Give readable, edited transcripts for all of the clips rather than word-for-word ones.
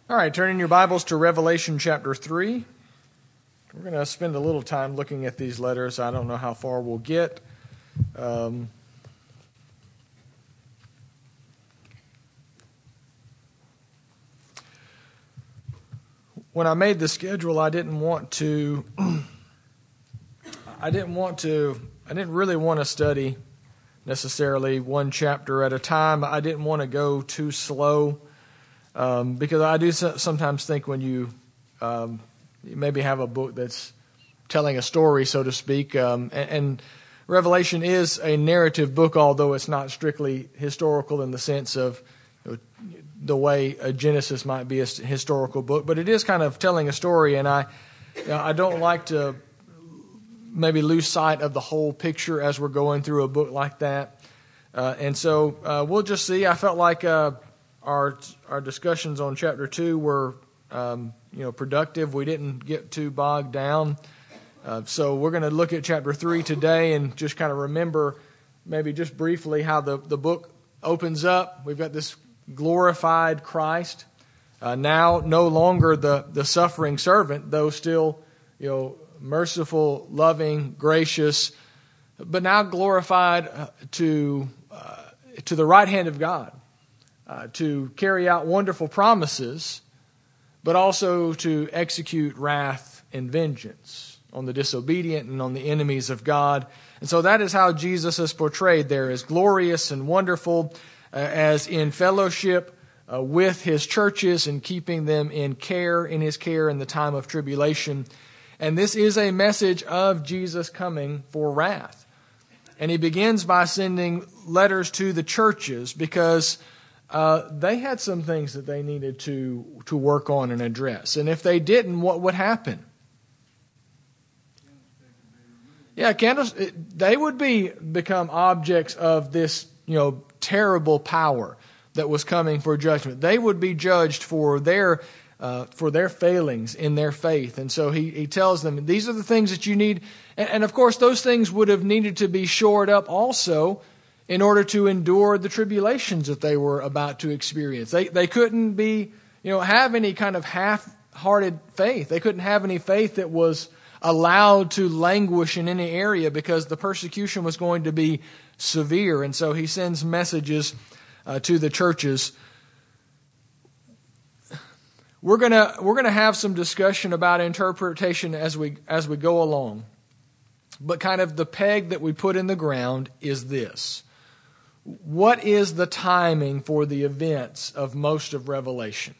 All right, turning your Bibles to Revelation chapter 3. We're going to spend a little time looking at these letters. I don't know how far we'll get. When I made the schedule, I didn't really want to study necessarily one chapter at a time. I didn't want to go too slow. Because I do sometimes think when you maybe have a book that's telling a story, so to speak, and Revelation is a narrative book, although it's not strictly historical in the sense of the way a Genesis might be a historical book, but it is kind of telling a story, and I don't like to maybe lose sight of the whole picture as we're going through a book like that, and so we'll just see. I felt like our discussions on chapter 2 were productive. We didn't get too bogged down. So we're going to look at chapter 3 today and just kind of remember maybe just briefly how the book opens up. We've got this glorified Christ, now no longer the suffering servant, though still merciful, loving, gracious, but now glorified to the right hand of God. To carry out wonderful promises, but also to execute wrath and vengeance on the disobedient and on the enemies of God. And so that is how Jesus is portrayed there, as glorious and wonderful, as in fellowship with His churches and keeping them in His care in the time of tribulation. And this is a message of Jesus coming for wrath. And He begins by sending letters to the churches because they had some things that they needed to work on and address. And if they didn't, what would happen? Yeah, candles, they would become objects of this, terrible power that was coming for judgment. They would be judged for their failings in their faith. And so he tells them, these are the things that you need. And of course, those things would have needed to be shored up also in order to endure the tribulations that they were about to experience. They couldn't have any kind of half-hearted faith. They couldn't have any faith that was allowed to languish in any area because the persecution was going to be severe. And so he sends messages to the churches. We're gonna have some discussion about interpretation as we go along. But kind of the peg that we put in the ground is this. What is the timing for the events of most of Revelation?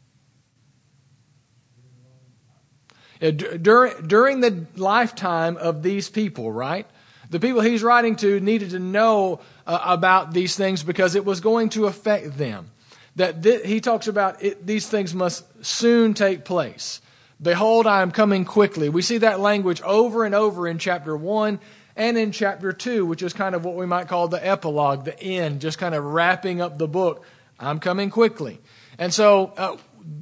During the lifetime of these people, right? The people he's writing to needed to know about these things because it was going to affect them. He talks about these things must soon take place. Behold, I am coming quickly. We see that language over and over in chapter 1 and in chapter 2, which is kind of what we might call the epilogue, the end, just kind of wrapping up the book. I'm coming quickly. And so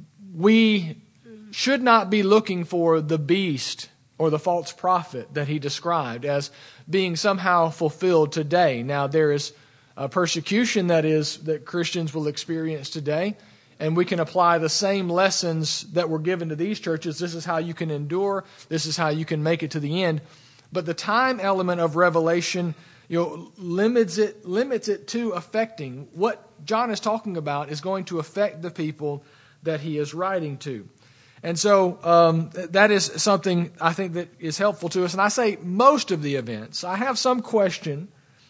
we should not be looking for the beast or the false prophet that he described as being somehow fulfilled today. Now, there is persecution that Christians will experience today, and we can apply the same lessons that were given to these churches. This is how you can endure. This is how you can make it to the end. But the time element of Revelation, limits it to affecting what John is talking about is going to affect the people that he is writing to. And so that is something I think that is helpful to us. And I say most of the events. I have some question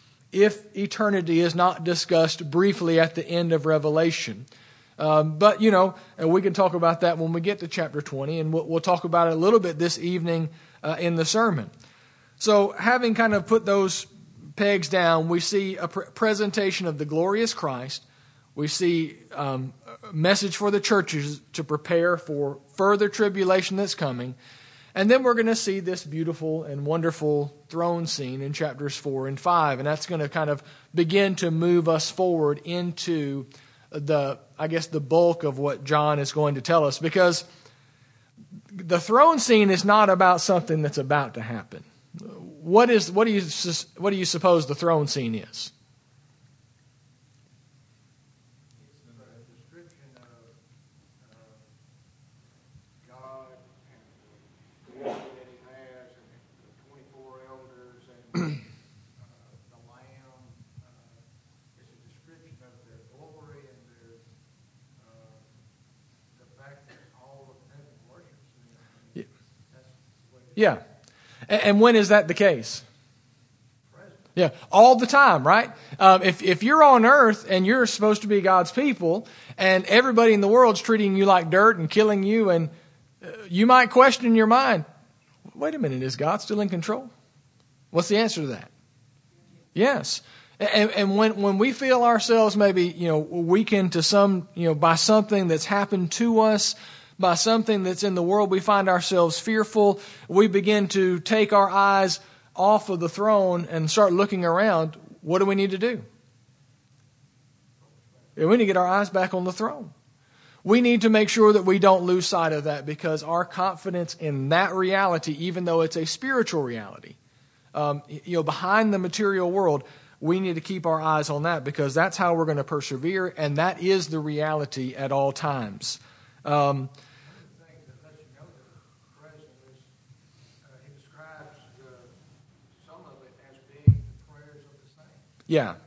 if eternity is not discussed briefly at the end of Revelation. But, and we can talk about that when we get to chapter 20, and we'll talk about it a little bit this evening in the sermon. So having kind of put those pegs down, we see a presentation of the glorious Christ. We see a message for the churches to prepare for further tribulation that's coming. And then we're going to see this beautiful and wonderful throne scene in chapters 4 and 5. And that's going to kind of begin to move us forward into the bulk of what John is going to tell us. Because the throne scene is not about something that's about to happen. What do you suppose the throne scene is? It's a description of Yeah. And when is that the case? Yeah, all the time, right? If you're on earth and you're supposed to be God's people and everybody in the world's treating you like dirt and killing you, and you might question in your mind, wait a minute, is God still in control? What's the answer to that? Yes. And when we feel ourselves maybe, weakened to some, by something that's happened to us, by something that's in the world, we find ourselves fearful. We begin to take our eyes off of the throne and start looking around. What do we need to do? We need to get our eyes back on the throne. We need to make sure that we don't lose sight of that, because our confidence in that reality, even though it's a spiritual reality, behind the material world, we need to keep our eyes on that, because that's how we're going to persevere, and that is the reality at all times. Yeah.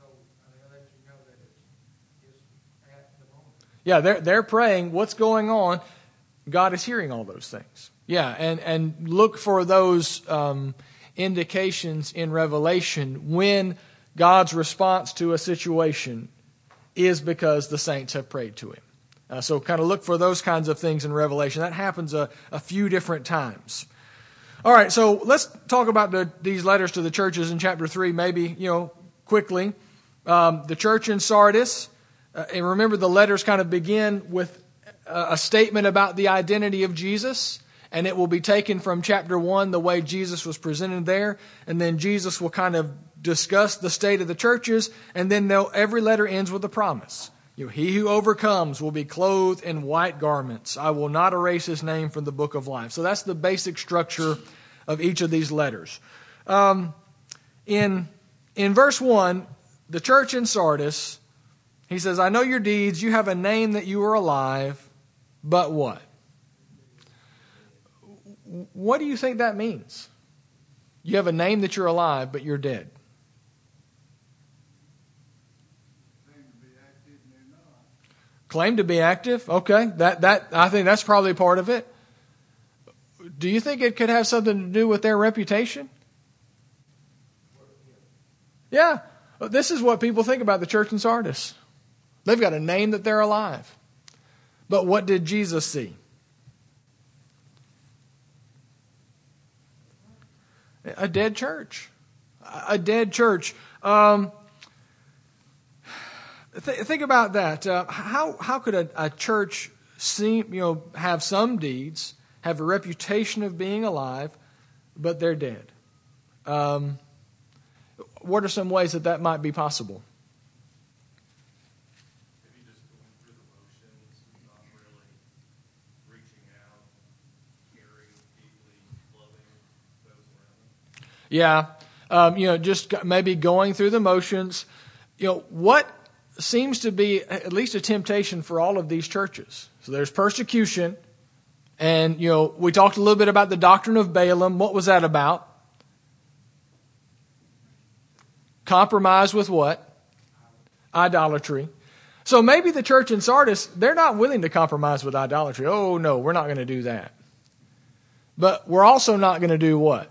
Yeah, they're praying. What's going on? God is hearing all those things. Yeah, and look for those indications in Revelation when God's response to a situation is because the saints have prayed to Him. So kind of look for those kinds of things in Revelation. That happens a few different times. All right, so let's talk about these letters to the churches in chapter 3, maybe, quickly. The church in Sardis, and remember the letters kind of begin with a statement about the identity of Jesus, and it will be taken from chapter 1, the way Jesus was presented there, and then Jesus will kind of discuss the state of the churches, and then every letter ends with a promise. He who overcomes will be clothed in white garments. I will not erase his name from the book of life. So that's the basic structure of each of these letters. In verse 1, the church in Sardis, he says, I know your deeds. You have a name that you are alive, but what? What do you think that means? You have a name that you're alive, but you're dead. Claim to be active? Okay, that I think that's probably part of it. Do you think it could have something to do with their reputation? Yeah, this is what people think about the church in Sardis. They've got a name that they're alive. But what did Jesus see? A dead church. A dead church. Think about that. How could a church have some deeds, have a reputation of being alive, but they're dead? What are some ways that might be possible? Maybe just going through the motions, not really reaching out, caring deeply, loving those around them. Yeah, just maybe going through the motions. What seems to be at least a temptation for all of these churches. So there's persecution, and we talked a little bit about the doctrine of Balaam. What was that about? Compromise with what? Idolatry. So maybe the church in Sardis, they're not willing to compromise with idolatry. Oh, no, we're not going to do that. But we're also not going to do what?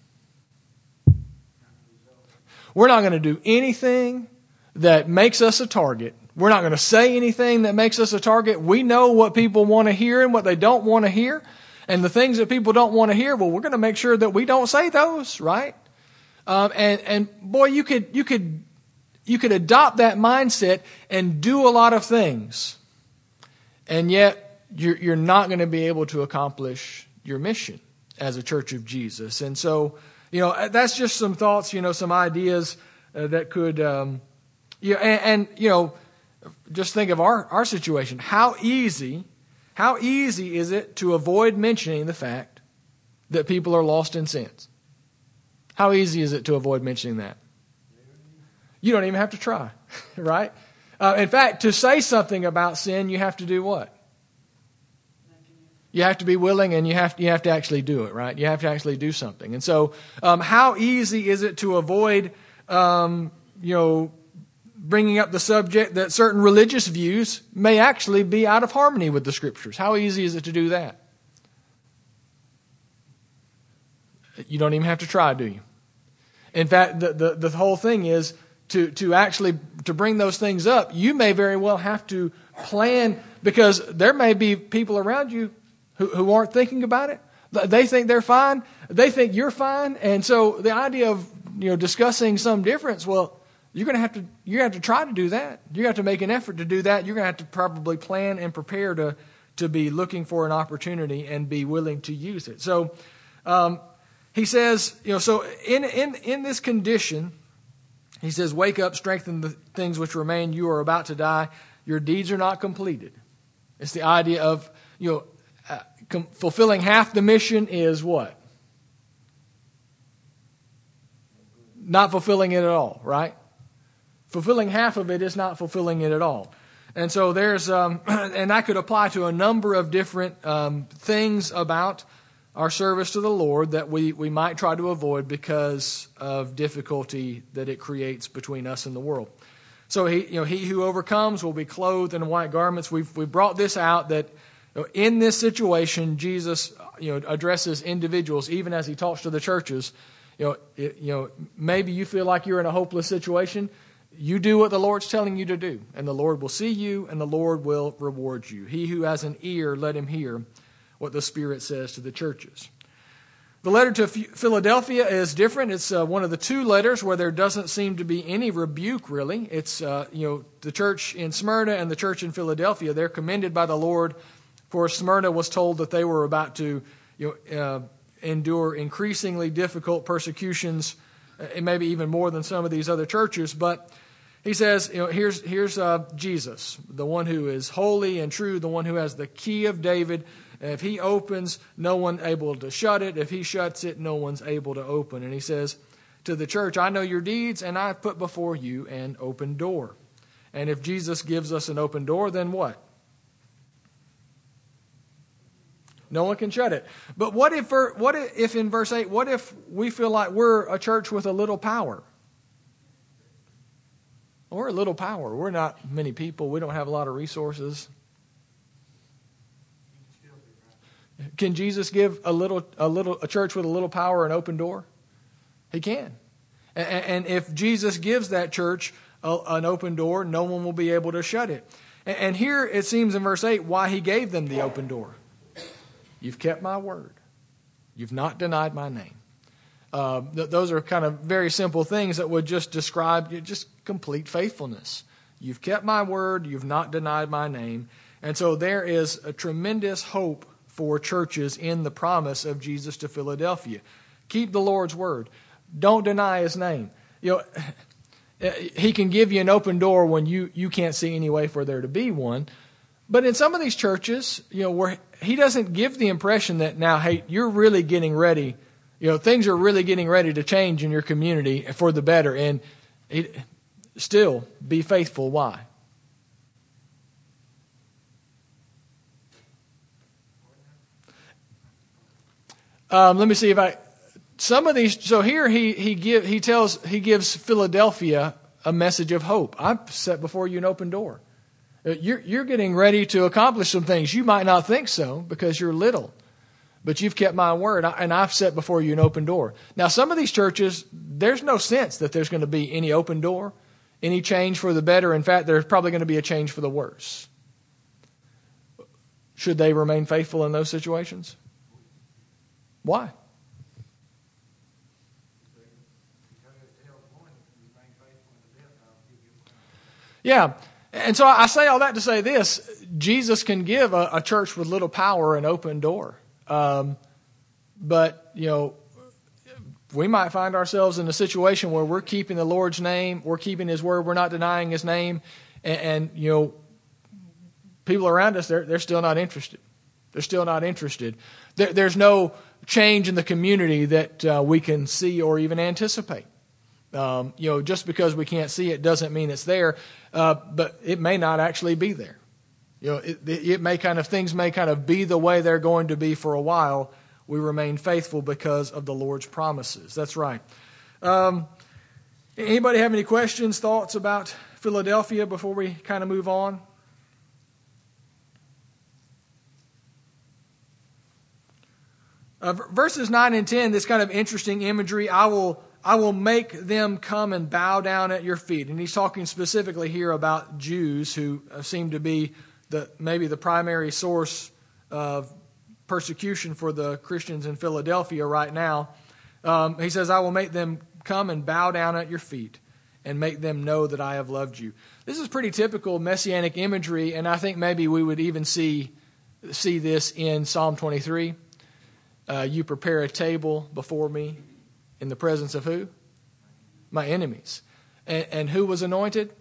We're not going to do anything that makes us a target. We're not going to say anything that makes us a target. We know what people want to hear and what they don't want to hear. And the things that people don't want to hear, well, we're going to make sure that we don't say those, right? And boy, you could adopt that mindset and do a lot of things, and yet you're not going to be able to accomplish your mission as a church of Jesus. And so, that's just some thoughts, some ideas that could, just think of our situation. How easy is it to avoid mentioning the fact that people are lost in sins? How easy is it to avoid mentioning that? You don't even have to try, right? In fact, to say something about sin, you have to do what? You have to be willing, and you have to actually do it, right? You have to actually do something. And so, how easy is it to avoid, bringing up the subject that certain religious views may actually be out of harmony with the Scriptures? How easy is it to do that? You don't even have to try, do you? In fact, the whole thing is to actually to bring those things up. You may very well have to plan, because there may be people around you who aren't thinking about it. They think they're fine. They think you're fine. And so the idea of discussing some difference, well, you're going to have to try to do that. You have to make an effort to do that. You're going to have to probably plan and prepare to be looking for an opportunity and be willing to use it. So he says, so in this condition, he says, wake up, strengthen the things which remain. You are about to die. Your deeds are not completed. It's the idea of, fulfilling half the mission is what? Not fulfilling it at all, right? Fulfilling half of it is not fulfilling it at all. And so there's, and that could apply to a number of different things about our service to the Lord that we might try to avoid because of difficulty that it creates between us and the world. So he who overcomes will be clothed in white garments. We've brought this out that in this situation, Jesus addresses individuals even as he talks to the churches. Maybe you feel like you're in a hopeless situation. You do what the Lord's telling you to do, and the Lord will see you, and the Lord will reward you. He who has an ear, let him hear what the Spirit says to the churches. The letter to Philadelphia is different. It's one of the two letters where there doesn't seem to be any rebuke, really. It's, the church in Smyrna and the church in Philadelphia, they're commended by the Lord. For Smyrna was told that they were about to endure increasingly difficult persecutions, and maybe even more than some of these other churches. But he says, here's Jesus, the one who is holy and true, the one who has the key of David. If he opens, no one able to shut it. If he shuts it, no one's able to open. And he says to the church, I know your deeds, and I've put before you an open door. And if Jesus gives us an open door, then what? No one can shut it. But what if in verse 8, what if we feel like we're a church with a little power? We're a little power. We're not many people. We don't have a lot of resources. Can Jesus give a church with a little power an open door? He can. And if Jesus gives that church an open door, no one will be able to shut it. And here it seems in verse 8 why he gave them the open door. You've kept my word. You've not denied my name. Those are kind of very simple things that would just describe just complete faithfulness. You've kept my word. You've not denied my name. And so there is a tremendous hope for churches in the promise of Jesus to Philadelphia. Keep the Lord's word. Don't deny his name. He can give you an open door when you can't see any way for there to be one. But in some of these churches, where he doesn't give the impression that now, hey, you're really getting ready, things are really getting ready to change in your community for the better. And still be faithful. Why? Let me see if some of these. So here he gives Philadelphia a message of hope. I've set before you an open door. You're getting ready to accomplish some things. You might not think so because you're little, but you've kept my word, and I've set before you an open door. Now, some of these churches, there's no sense that there's going to be any open door, any change for the better. In fact, there's probably going to be a change for the worse. Should they remain faithful in those situations? Why? Yeah. And so I say all that to say this. Jesus can give a church with little power an open door. But, we might find ourselves in a situation where we're keeping the Lord's name, we're keeping his word, we're not denying his name, and people around us, they're still not interested. They're still not interested. There's no change in the community that we can see or even anticipate. Just because we can't see it doesn't mean it's there, but it may not actually be there. Things may kind of be the way they're going to be for a while. We remain faithful because of the Lord's promises. That's right. Anybody have any questions, thoughts about Philadelphia before we kind of move on? Verses 9 and 10, this kind of interesting imagery, I will make them come and bow down at your feet. And he's talking specifically here about Jews who seem to be maybe the primary source of persecution for the Christians in Philadelphia right now. He says, I will make them come and bow down at your feet and make them know that I have loved you. This is pretty typical messianic imagery, and I think maybe we would even see this in Psalm 23. You prepare a table before me in the presence of who? My enemies. And who was anointed?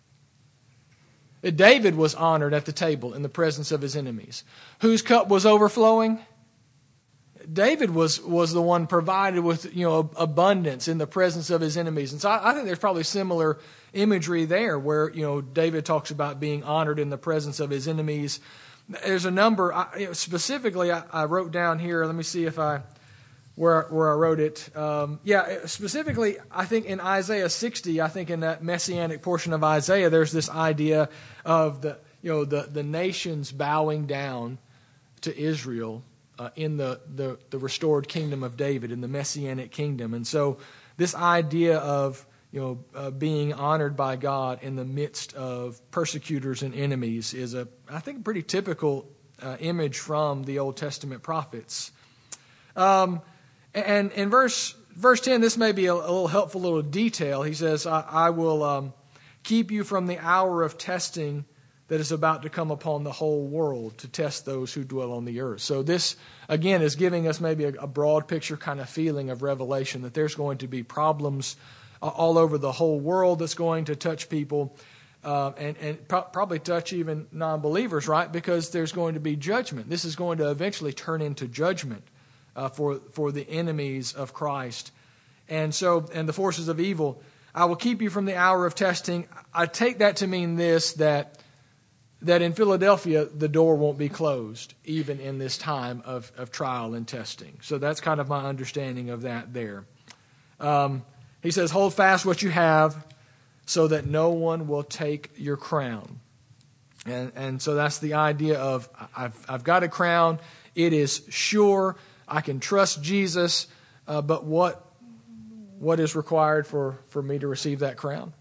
David was honored at the table in the presence of his enemies. Whose cup was overflowing? David was the one provided with abundance in the presence of his enemies. And so I think there's probably similar imagery there where David talks about being honored in the presence of his enemies. There's a number, specifically I wrote down here, let me see if where I wrote it. Specifically, I think in Isaiah 60, I think in that messianic portion of Isaiah, there's this idea of the nations bowing down to Israel in the restored kingdom of David, in the messianic kingdom. And so this idea of being honored by God in the midst of persecutors and enemies is I think, a pretty typical image from the Old Testament prophets. And in verse 10, this may be a little helpful little detail. He says, I will keep you from the hour of testing that is about to come upon the whole world to test those who dwell on the earth. So this, again, is giving us maybe a broad picture kind of feeling of Revelation, that there's going to be problems all over the whole world that's going to touch people and probably touch even non-believers, right? Because there's going to be judgment. This is going to eventually turn into judgment for the enemies of Christ. And the forces of evil. I will keep you from the hour of testing. I take that to mean this, that in Philadelphia, the door won't be closed, even in this time of trial and testing. So that's kind of my understanding of that there. He says, hold fast what you have so that no one will take your crown. And so that's the idea of I've got a crown. It is sure. I can trust Jesus. But what is required for me to receive that crown?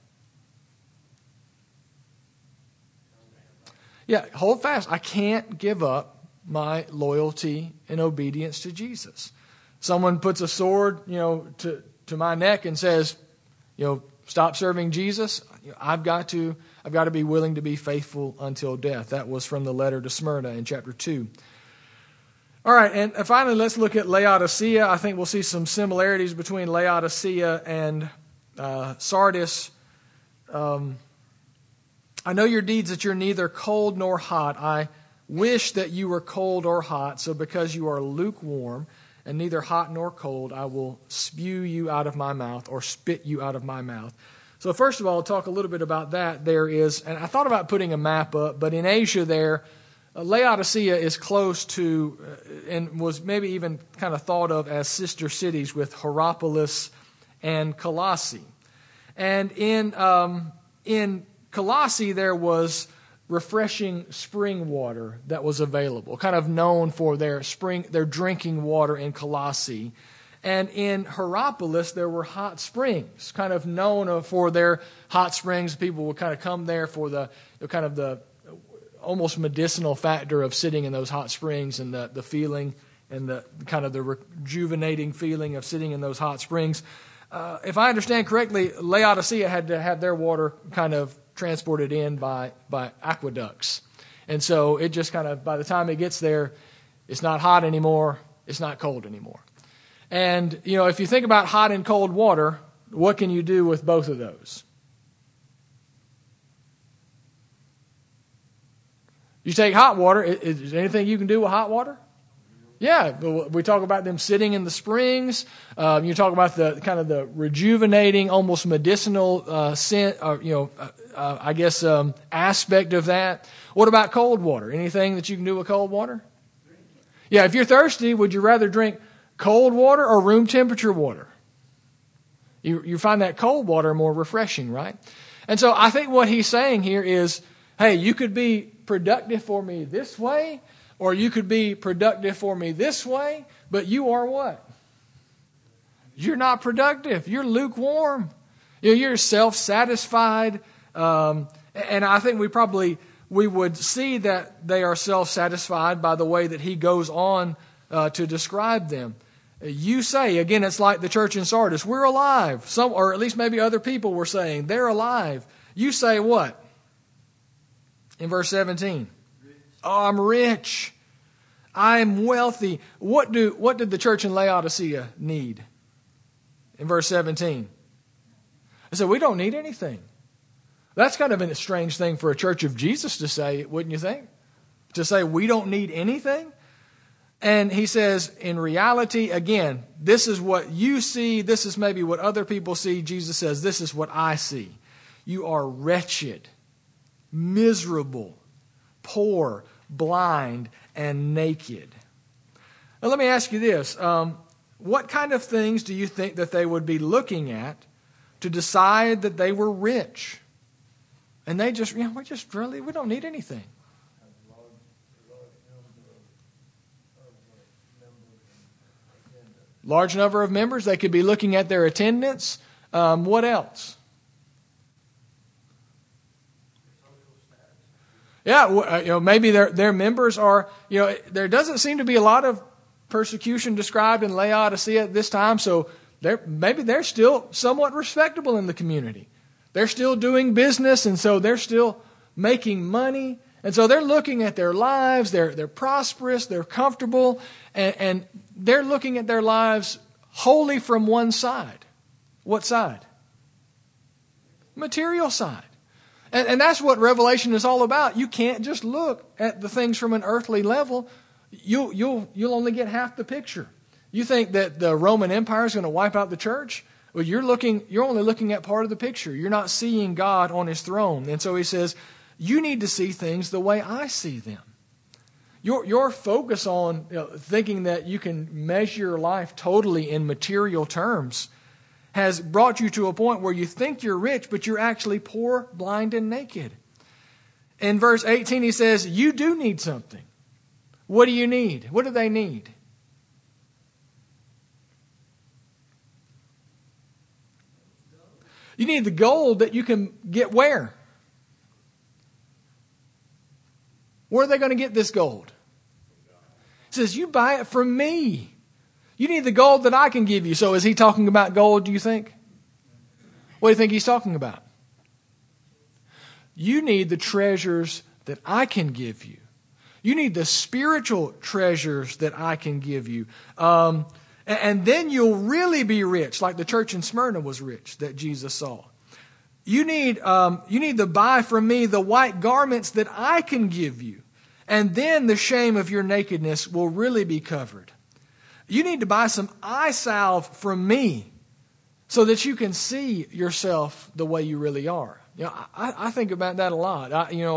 Yeah, hold fast. I can't give up my loyalty and obedience to Jesus. Someone puts a sword, to my neck and says, stop serving Jesus. I've got to be willing to be faithful until death. That was from the letter to Smyrna in chapter 2. All right, and finally, let's look at Laodicea. I think we'll see some similarities between Laodicea and Sardis. I know your deeds, that you're neither cold nor hot. I wish that you were cold or hot. So because you are lukewarm and neither hot nor cold, I will spew you out of my mouth, or spit you out of my mouth. So first of all, I'll talk a little bit about that. And I thought about putting a map up, but in Asia there, Laodicea is close to, and was maybe even kind of thought of as sister cities with Hierapolis and Colossae. And in Colossae, there was refreshing spring water that was available, kind of known for their drinking water in Colossae. And in Hierapolis, there were hot springs, kind of known for their hot springs. People would kind of come there for the almost medicinal factor of sitting in those hot springs, and the feeling and the kind of the rejuvenating feeling of sitting in those hot springs. If I understand correctly, Laodicea had to have their water kind of transported in by aqueducts. And so it just kind of, by the time it gets there, it's not hot anymore, it's not cold anymore. And, if you think about hot and cold water, what can you do with both of those? You take hot water, is there anything you can do with hot water? Yeah, we talk about them sitting in the springs. You talk about the kind of the rejuvenating, almost medicinal scent, aspect of that. What about cold water? Anything that you can do with cold water? Yeah, if you're thirsty, would you rather drink cold water or room temperature water? You find that cold water more refreshing, right? And so I think what he's saying here is, hey, you could be productive for me this way, or you could be productive for me this way, but you are what? You're not productive. You're lukewarm. You're self-satisfied. And I think we would see that they are self-satisfied by the way that he goes on to describe them. You say, again, it's like the church in Sardis, we're alive. Or at least maybe other people were saying, they're alive. You say what? In verse 17. Oh, I'm rich. I'm wealthy. What did the church in Laodicea need? In verse 17. I said, we don't need anything. That's kind of a strange thing for a church of Jesus to say, wouldn't you think? To say we don't need anything? And he says, in reality, again, this is what you see. This is maybe what other people see. Jesus says, this is what I see. You are wretched, miserable, poor, blind, and naked. Now let me ask you this. What kind of things do you think that they would be looking at to decide that they were rich? And they just, we don't need anything. Large number of members. They could be looking at their attendance. What else? Yeah, maybe their members are, there doesn't seem to be a lot of persecution described in Laodicea at this time, so maybe they're still somewhat respectable in the community. They're still doing business, and so they're still making money. And so they're looking at their lives, they're prosperous, they're comfortable, and they're looking at their lives wholly from one side. What side? Material side. And that's what Revelation is all about. You can't just look at the things from an earthly level. You'll only get half the picture. You think that the Roman Empire is going to wipe out the church? Well, you're only looking at part of the picture. You're not seeing God on his throne. And so he says, you need to see things the way I see them. Your focus on thinking that you can measure your life totally in material terms has brought you to a point where you think you're rich, but you're actually poor, blind, and naked. In verse 18, he says, you do need something. What do you need? What do they need? You need the gold that you can get where? Where are they going to get this gold? He says, you buy it from me. You need the gold that I can give you. So is he talking about gold, do you think? What do you think he's talking about? You need the treasures that I can give you. You need the spiritual treasures that I can give you. And then you'll really be rich, like the church in Smyrna was rich that Jesus saw. You need to buy from me the white garments that I can give you. And then the shame of your nakedness will really be covered. You need to buy some eye salve from me so that you can see yourself the way you really are. I think about that a lot.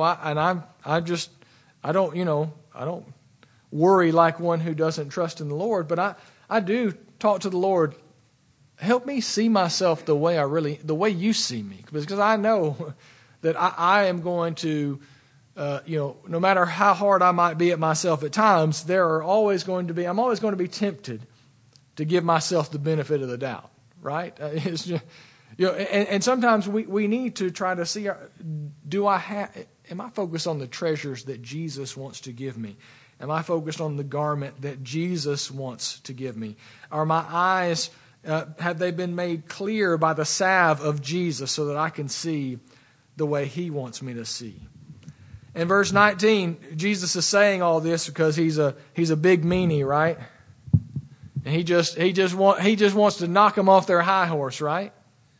I don't worry like one who doesn't trust in the Lord, but I do talk to the Lord. Help me see myself the way you see me, because I know that I am going to, no matter how hard I might be at myself at times, I'm always going to be tempted to give myself the benefit of the doubt, right? It's just, and sometimes we need to try to see, am I focused on the treasures that Jesus wants to give me? Am I focused on the garment that Jesus wants to give me? Are my eyes, have they been made clear by the salve of Jesus so that I can see the way he wants me to see? In verse 19, Jesus is saying all this because he's a big meanie, right? And he just wants to knock them off their high horse, right?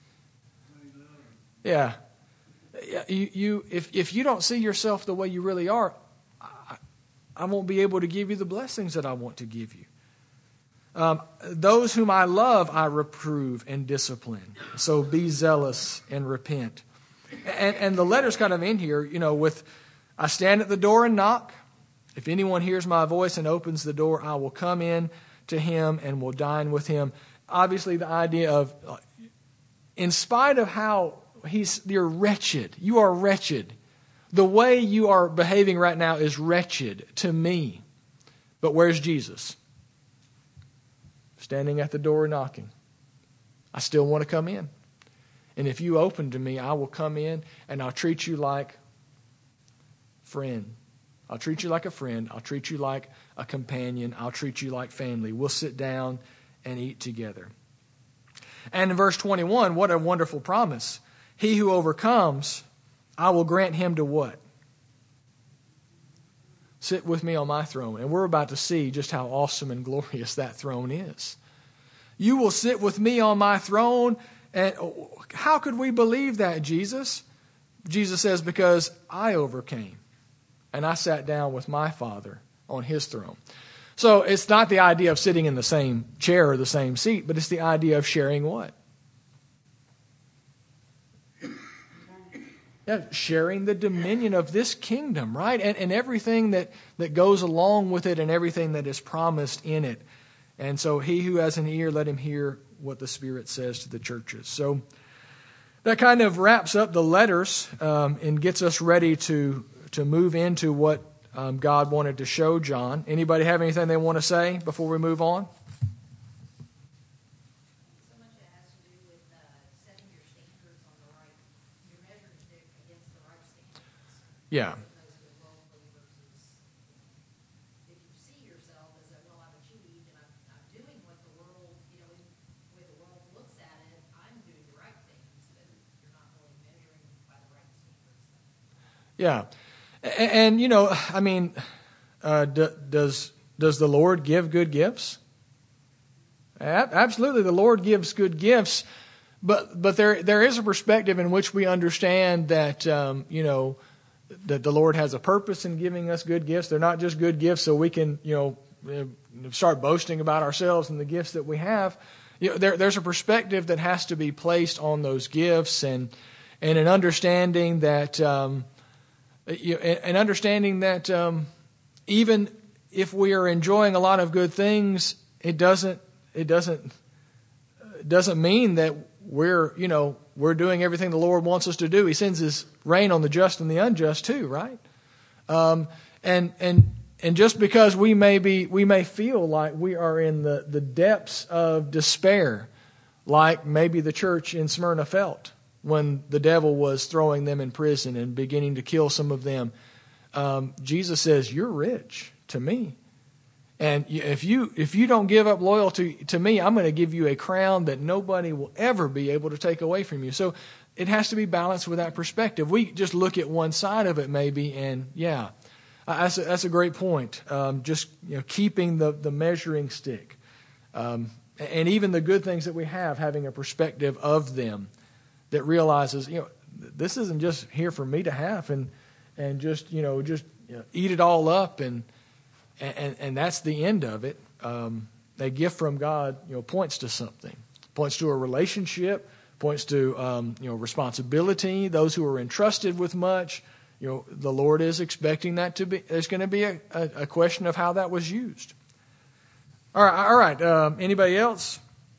Yeah. If you don't see yourself the way you really are, I won't be able to give you the blessings that I want to give you. Those whom I love, I reprove and discipline. So be zealous and repent. And the letter's kind of in here, with, I stand at the door and knock. If anyone hears my voice and opens the door, I will come in to him and will dine with him. Obviously, the idea of, in spite of how you're wretched, you are wretched. The way you are behaving right now is wretched to me. But where's Jesus? standing at the door knocking. I still want to come in. And if you open to me, I will come in and I'll treat you like friend. I'll treat you like a friend. I'll treat you like a companion. I'll treat you like family. We'll sit down and eat together. And in verse 21, what a wonderful promise. He who overcomes, I will grant him to what? Sit with me on my throne. And we're about to see just how awesome and glorious that throne is. You will sit with me on my throne. And how could we believe that, Jesus? Jesus says, because I overcame. And I sat down with my Father on his throne. So it's not the idea of sitting in the same chair or the same seat, but it's the idea of sharing what? Yeah, sharing the dominion of this kingdom, right? And everything that goes along with it and everything that is promised in it. And so he who has an ear, let him hear what the Spirit says to the churches. So that kind of wraps up the letters and gets us ready to move into what God wanted to show John. Anybody have anything they want to say before we move on? So much it has to do with setting your standards on the right, your measuring stick against the right standards. Yeah. Those who are worldly versus if you see yourself as that, well, I've achieved and I'm doing what the world, the way the world looks at it, I'm doing the right things, but you're not really measuring by the right standards. Yeah. And I mean, does the Lord give good gifts? Absolutely, the Lord gives good gifts, but there is a perspective in which we understand that that the Lord has a purpose in giving us good gifts. They're not just good gifts so we can start boasting about ourselves and the gifts that we have. There's a perspective that has to be placed on those gifts, and an understanding that. And understanding that even if we are enjoying a lot of good things, it doesn't mean that we're doing everything the Lord wants us to do. He sends His rain on the just and the unjust too, right? And just because we may feel like we are in the depths of despair, like maybe the church in Smyrna felt when the devil was throwing them in prison and beginning to kill some of them. Jesus says, you're rich to me. And if you don't give up loyalty to me, I'm going to give you a crown that nobody will ever be able to take away from you. So it has to be balanced with that perspective. We just look at one side of it maybe, and that's a great point. Just keeping the measuring stick. And even the good things that we have, having a perspective of them that realizes, this isn't just here for me to have and just eat it all up and that's the end of it. A gift from God, points to something, points to a relationship, points to responsibility. Those who are entrusted with much, the Lord is expecting that to be. There's going to be a question of how that was used. All right. Anybody else?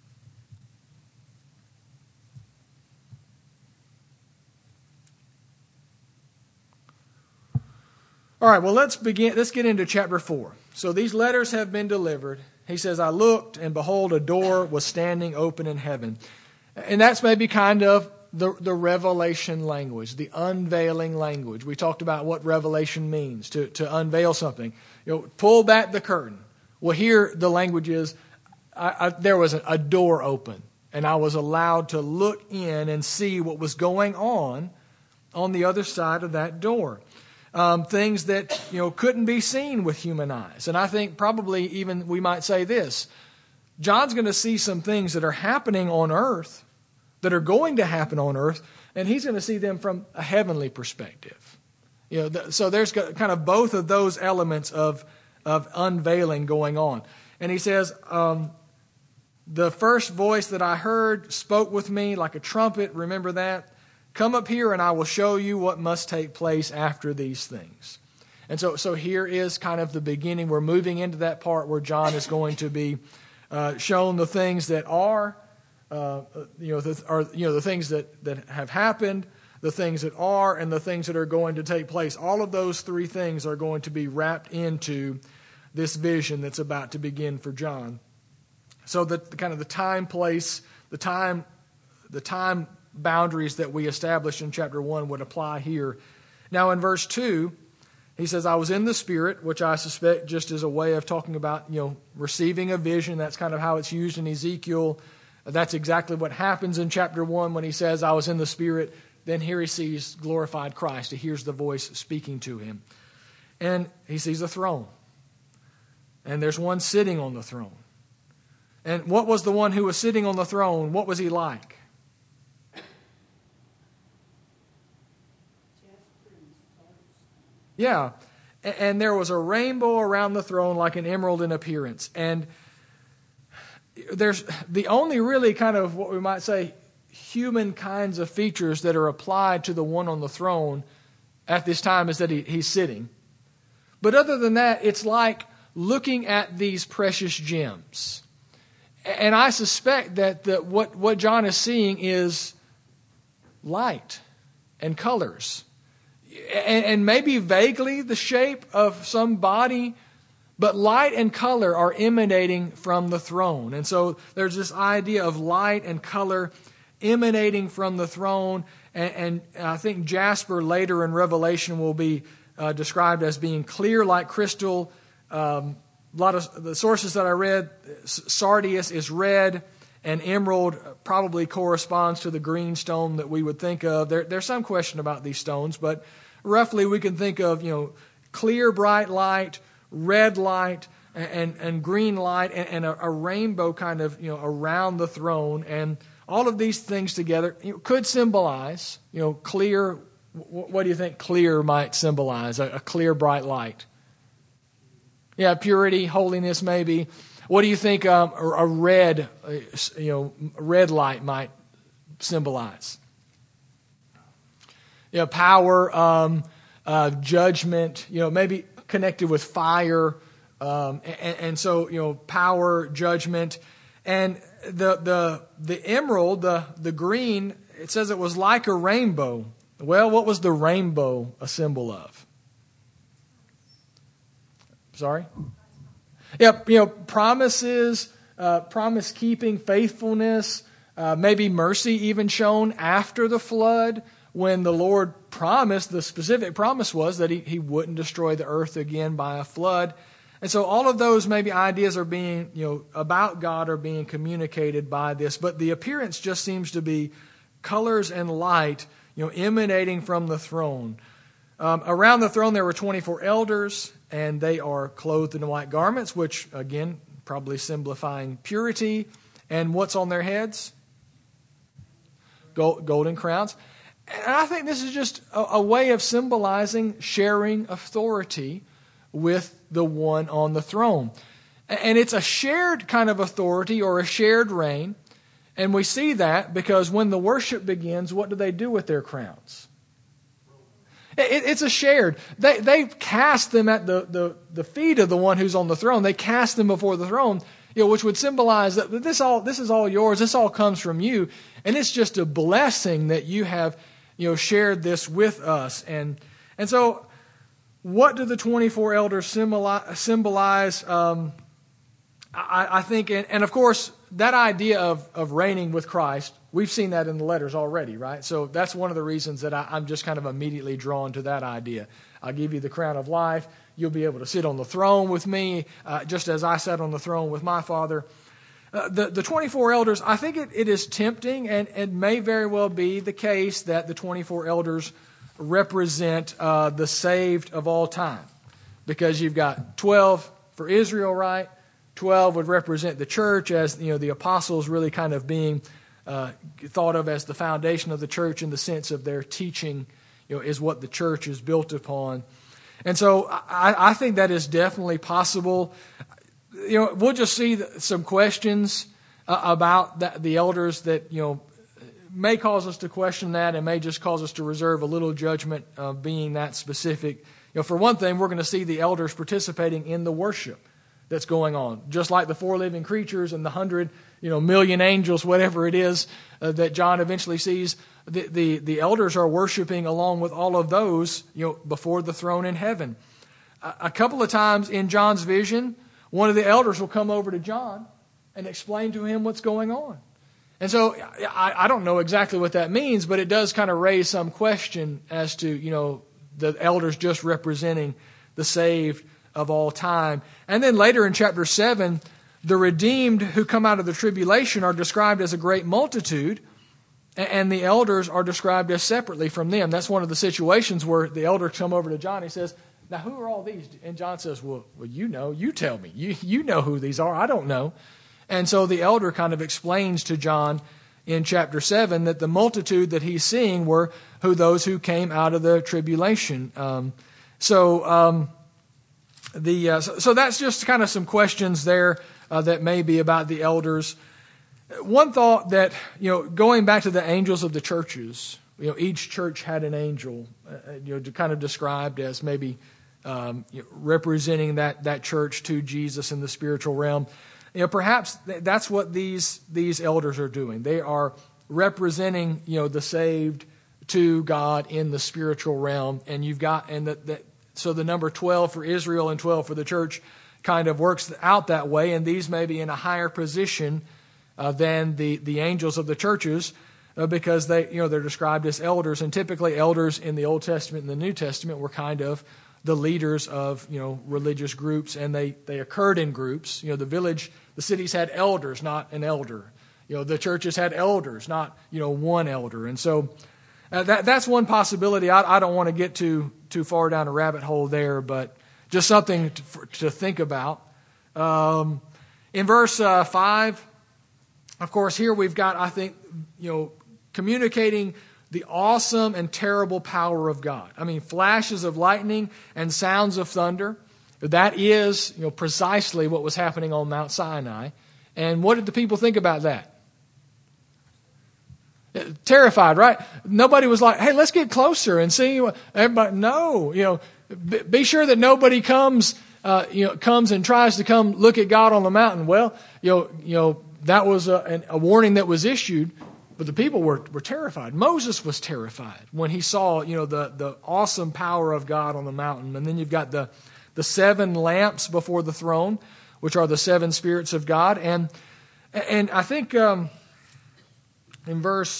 All right, well, let's get into chapter 4. So these letters have been delivered. He says, I looked, and behold, a door was standing open in heaven. And that's maybe kind of the revelation language, the unveiling language. We talked about what revelation means, to unveil something. Pull back the curtain. Well, here the language is, there was a door open, and I was allowed to look in and see what was going on the other side of that door. Things that couldn't be seen with human eyes. And I think probably even we might say this. John's going to see some things that are happening on earth, that are going to happen on earth, and he's going to see them from a heavenly perspective. So there's kind of both of those elements of unveiling going on. And he says, the first voice that I heard spoke with me like a trumpet. Remember that? Come up here and I will show you what must take place after these things. And so here is kind of the beginning. We're moving into that part where John is going to be shown the things that are, the things that have happened, the things that are, and the things that are going to take place. All of those three things are going to be wrapped into this vision that's about to begin for John. So the kind of the time, place, the time boundaries that we established in chapter 1 would apply here. Now in verse 2, he says, I was in the Spirit, which I suspect just is a way of talking about, receiving a vision. That's kind of how it's used in Ezekiel. That's exactly what happens in chapter 1 when he says, I was in the Spirit. Then here he sees glorified Christ. He hears the voice speaking to him. And he sees a throne. And there's one sitting on the throne. And what was the one who was sitting on the throne? What was he like? Yeah. And there was a rainbow around the throne like an emerald in appearance. And there's the only really kind of what we might say human kinds of features that are applied to the one on the throne at this time is that he's sitting. But other than that, it's like looking at these precious gems. And I suspect that what John is seeing is light and colors. And maybe vaguely the shape of some body, but light and color are emanating from the throne. And so there's this idea of light and color emanating from the throne. And I think jasper later in Revelation will be described as being clear like crystal. A lot of the sources that I read, sardius is red, and emerald probably corresponds to the green stone that we would think of. There's some question about these stones, but roughly we can think of, clear, bright light, red light, and green light, and a rainbow kind of, around the throne. And all of these things together could symbolize, clear. What do you think clear might symbolize? A clear, bright light. Yeah, purity, holiness, maybe. What do you think a red, red light might symbolize? Power, judgment, maybe connected with fire, and so power, judgment, and the emerald, the green. It says it was like a rainbow. Well, what was the rainbow a symbol of? Sorry? Promises, promise keeping, faithfulness, maybe mercy even shown after the flood. When the Lord promised, the specific promise was that he wouldn't destroy the earth again by a flood. And so all of those maybe ideas are being, about God are being communicated by this. But the appearance just seems to be colors and light, emanating from the throne. Around the throne there were 24 elders, and they are clothed in white garments, which, again, probably simplifying purity. And what's on their heads? Golden crowns. And I think this is just a way of symbolizing sharing authority with the one on the throne. And it's a shared kind of authority or a shared reign. And we see that because when the worship begins, what do they do with their crowns? It's a shared. They cast them at the feet of the one who's on the throne. They cast them before the throne, which would symbolize that this is all yours. This all comes from you. And it's just a blessing that you have shared this with us. And so what do the 24 elders symbolize? I think, and of course, that idea of reigning with Christ, we've seen that in the letters already, right? So that's one of the reasons that I'm just kind of immediately drawn to that idea. I'll give you the crown of life. You'll be able to sit on the throne with me, just as I sat on the throne with my Father. The 24 elders, I think it is tempting, and it may very well be the case that the 24 elders represent the saved of all time. Because you've got 12 for Israel, right? 12 would represent the church as, the apostles really kind of being thought of as the foundation of the church in the sense of their teaching, is what the church is built upon. And so I think that is definitely possible. We'll just see some questions about the elders that, may cause us to question that and may just cause us to reserve a little judgment of being that specific. For one thing, we're going to see the elders participating in the worship that's going on, just like the 4 living creatures and the 100, million angels, whatever it is that John eventually sees. The elders are worshiping along with all of those, before the throne in heaven. A couple of times in John's vision, one of the elders will come over to John and explain to him what's going on. And so I don't know exactly what that means, but it does kind of raise some question as to, the elders just representing the saved of all time. And then later in chapter 7, the redeemed who come out of the tribulation are described as a great multitude, and the elders are described as separately from them. That's one of the situations where the elders come over to John. He says, now who are all these? And John says, well, you tell me. You know who these are. I don't know. And so the elder kind of explains to John in chapter 7 that the multitude that he's seeing were those who came out of the tribulation. So that's just kind of some questions there that may be about the elders. One thought that, going back to the angels of the churches, each church had an angel, kind of described as maybe representing that church to Jesus in the spiritual realm. Perhaps that's what these elders are doing. They are representing, the saved to God in the spiritual realm. And so the number 12 for Israel and 12 for the church kind of works out that way. And these may be in a higher position than the angels of the churches because they're described as elders. And typically elders in the Old Testament and the New Testament were kind of the leaders of, religious groups, and they occurred in groups. The cities had elders, not an elder. The churches had elders, not, one elder. And so that's one possibility. I don't want to get too far down a rabbit hole there, but just something to think about. In verse 5, of course, here we've got, I think, communicating the awesome and terrible power of God. I mean, flashes of lightning and sounds of thunder. That is, precisely what was happening on Mount Sinai. And what did the people think about that? Terrified, right? Nobody was like, hey, let's get closer and see. Everybody, no, be sure that nobody comes and tries to come look at God on the mountain. Well, that was a warning that was issued, but the people were terrified. Moses was terrified when he saw, the awesome power of God on the mountain. And then you've got the 7 lamps before the throne, which are the 7 spirits of God. And I think in verse,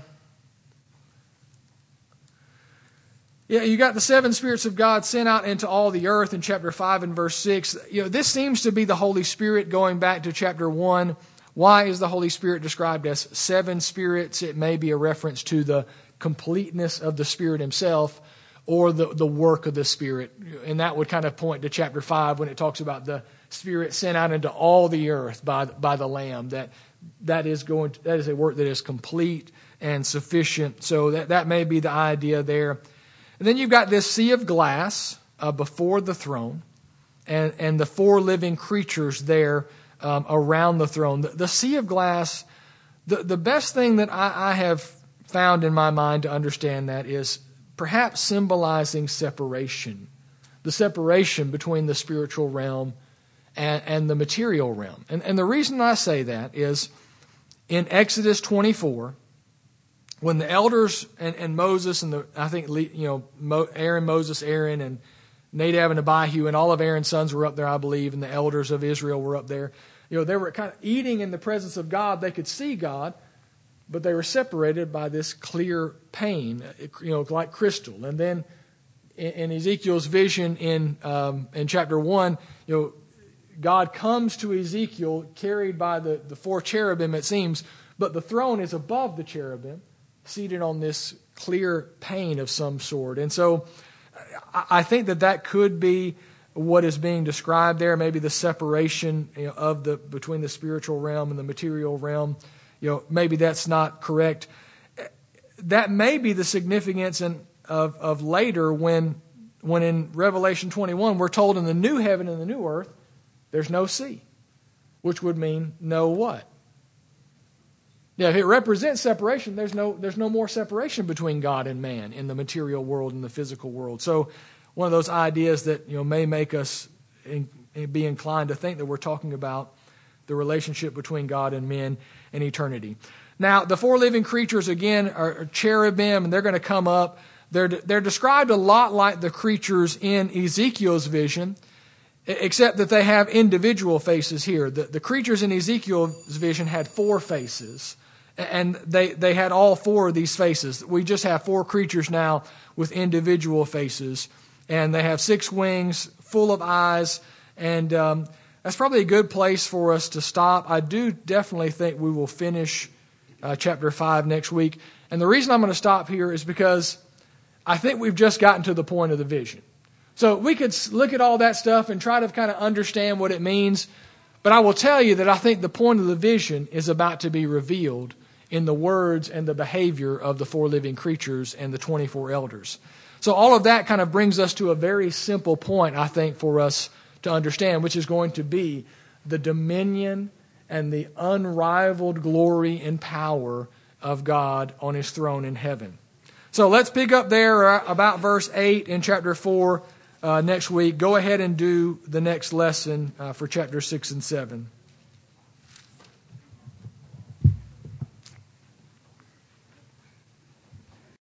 you got the 7 spirits of God sent out into all the earth in chapter 5 and verse 6. This seems to be the Holy Spirit going back to chapter 1. Why is the Holy Spirit described as 7 spirits? It may be a reference to the completeness of the Spirit himself, or the work of the Spirit. And that would kind of point to chapter 5 when it talks about the Spirit sent out into all the earth by the Lamb. That is a work that is complete and sufficient. So that may be the idea there. And then you've got this sea of glass before the throne, and the 4 living creatures there around the throne. The sea of glass, the best thing that I have found in my mind to understand that is perhaps symbolizing separation, the separation between the spiritual realm and the material realm. And the reason I say that is in Exodus 24, when the elders and Moses and Moses, Aaron, and Nadab and Abihu and all of Aaron's sons were up there, I believe, and the elders of Israel were up there. They were kind of eating in the presence of God. They could see God, but they were separated by this clear pane, like crystal. And then in Ezekiel's vision in chapter 1, God comes to Ezekiel carried by the 4 cherubim, it seems, but the throne is above the cherubim, seated on this clear pane of some sort. And so I think that could be what is being described there, maybe the separation between the spiritual realm and the material realm. Maybe that's not correct. That may be the significance of later when in Revelation 21 we're told in the new heaven and the new earth there's no sea, which would mean no what? Yeah, if it represents separation, there's no more separation between God and man in the material world and the physical world. So one of those ideas that may make us be inclined to think that we're talking about the relationship between God and men in eternity. Now, the 4 living creatures, again, are cherubim, and they're going to come up. They're described a lot like the creatures in Ezekiel's vision. except that they have individual faces here. The creatures in Ezekiel's vision had 4 faces, and they had all 4 of these faces. We just have 4 creatures now with individual faces, and they have 6 wings, full of eyes, and that's probably a good place for us to stop. I do definitely think we will finish chapter 5 next week, and the reason I'm going to stop here is because I think we've just gotten to the point of the vision. So we could look at all that stuff and try to kind of understand what it means. But I will tell you that I think the point of the vision is about to be revealed in the words and the behavior of the 4 living creatures and the 24 elders. So all of that kind of brings us to a very simple point, I think, for us to understand, which is going to be the dominion and the unrivaled glory and power of God on His throne in heaven. So let's pick up there about verse 8 in chapter 4 next week. Go ahead and do the next lesson for chapter 6 and 7.